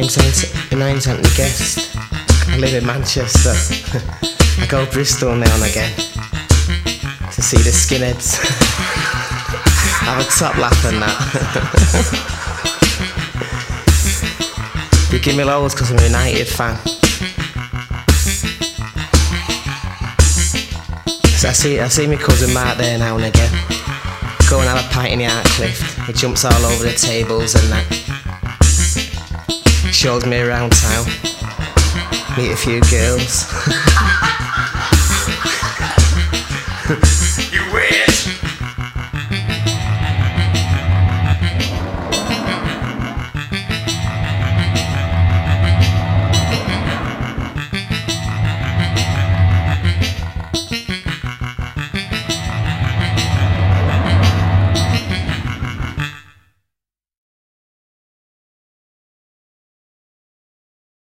name's Anthony Guest. I live in Manchester. I go to Bristol now and again to see the skinheads. Have a top laugh and that. They give me loads because I'm a United fan. So I see my cousin Mark there now and again. Go and have a pint in the art cliff. He jumps all over the tables and that. Shows me around town. Meet a few girls.